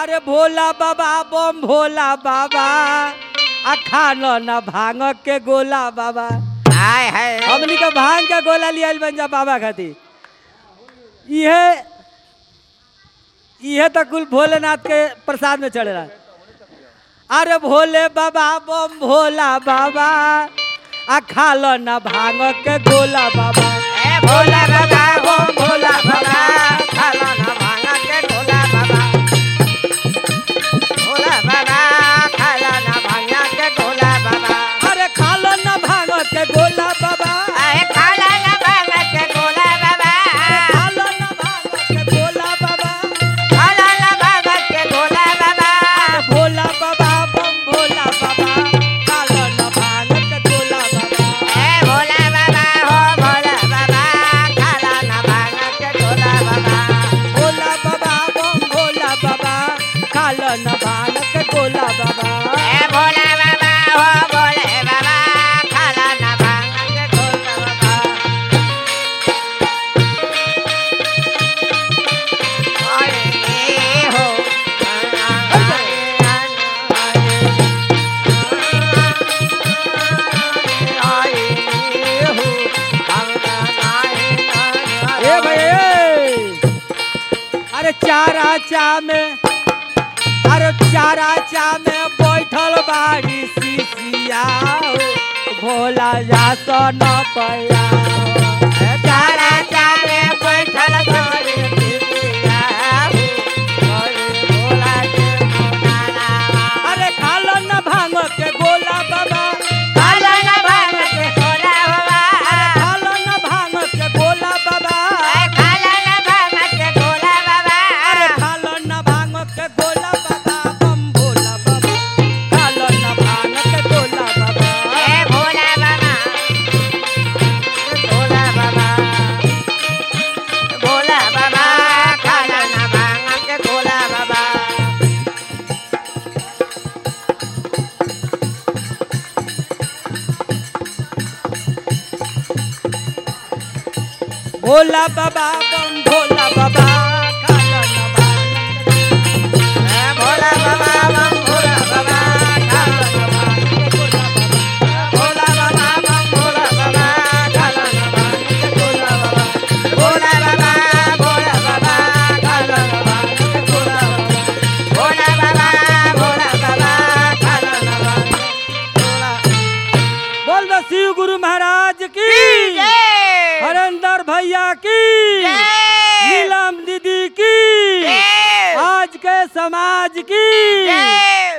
अरे भोला बाबा बम भोला बाबा आ खानो न भांग के गोला बाबा। हाय हाय हमनी का भांग का गोला लिया बन जा बाबा खातिर। यह तो कुल भोलेनाथ के प्रसाद में चढ़ रहा। अरे भोले बाबा बम भोला बाबा आ खालो न भांग के गोला बाबा। ए भोला बाबा हो भोला बाबा खाला ना भांग के गोला बाबा। भोला बाबा खाला ना भांग के गोला बाबा। अरे खालो न भांग के गोला बाबा। ए खाला ना भांग के गोला बाबा। खालो न भांग के गोला बाबा। खाला ना भांग के गोला बाबा। अरे भोला बाबा बम भोला बाबा खालो न भांग के गोला बाबा। ए भोला बाबा हो भोला बाबा खाला ना भांग के गोला बाबा। भोला बाबा बम भोला बाबा खालो न भांग के गोला बाबा। ए भोला बाबा हो भोले बाबा खाला ना भांग के गोला बाबा। अरे हो ए भाई अरे चारा चा में बैठल बाड़ी सीसिया हो भोला जा तो न पया। चारा चारे बैठल गोरी पिया हो भोला के मोनाला। अरे खालो न भांग के गोला बाबा। खाला ना भांग के गोला बाबा। खालो न भांग के गोला बाबा। खाला ना भांग के गोला बाबा। अरे खालो न भांग के गोला बाबा बम भोला बाबा खालो न भांग के गोला बाबा। ए भोला बाबा भोला बाबा भोला बाबा खाला ना भांग के गोला बाबा। भोला बाबा बम भोला बाबा खालो न भांग के ए भोला बाबा बम भोला बाबा खाला ना भांग के गोला बाबा। भोला बाबा बम भोला बाबा खाला ना भांग के गोला बाबा। भोला बाबा भोला बाबा खाला ना भांग के गोला बाबा। भोला बाबा भोला बाबा खाला ना भांग के गोला। बोल दो शिव गुरु महाराज की जय हरेंद्र भैया की जय नीलम दीदी की जय आज के समाज की जय।